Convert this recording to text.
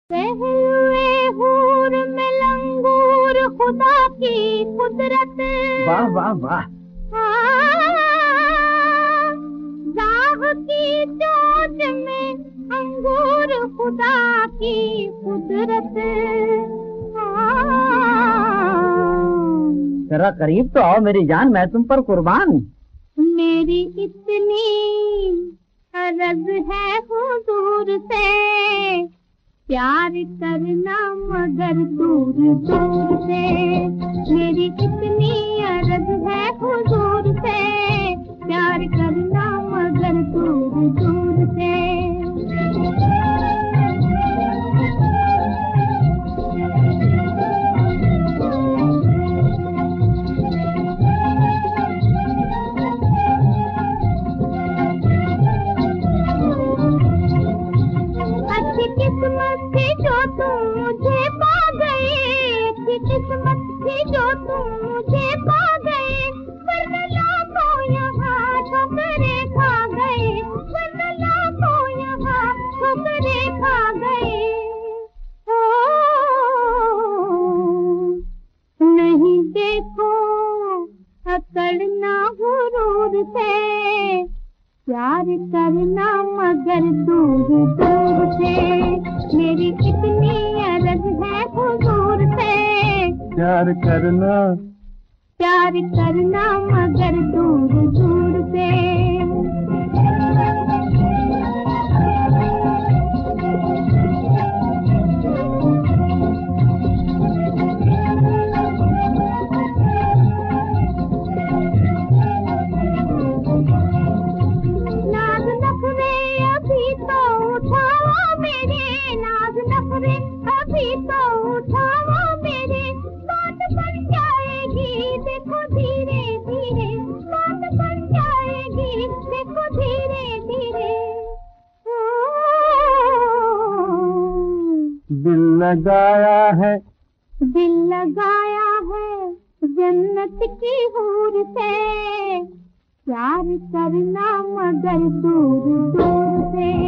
पहलुए हूर में लंगूर खुदा की कुदरत। वाह वाह वाह। राह की चोट में अंगूर खुदा की कुदरत। जरा करीब तो आओ मेरी जान, मैं तुम पर कुर्बान। मेरी इतनी अर्ज है हुजूर से, प्यार करना मगर दूर दूर से। मेरी इतनी अर्ज है हुजूर से, प्यार करना मगर दूर दूर से। अच्छी किस्मत थी जो तुम मुझे पा गए, अच्छी किस्मत थी जो तुम मुझे पा गए। वरना लाखों यहाँ ठोकरे खा गए, वरना लाखों यहाँ ठोकरे खा गए। नहीं देखो अकड़ना गुरूर से, प्यार करना मगर दूर दूर से। मेरी कितनी अर्ज है हुजूर से, प्यार करना मगर दूर दूर से। नाज नखरे अभी तो उठाओ मेरे, नाज नखरे अभी तो उठाओ मेरे। बात बन जाएगी देखो धीरे धीरे, बात बन जाएगी देखो धीरे धीरे। दिल लगाया है जन्नत की हूर से, प्यार करना मगर दूर दूर से।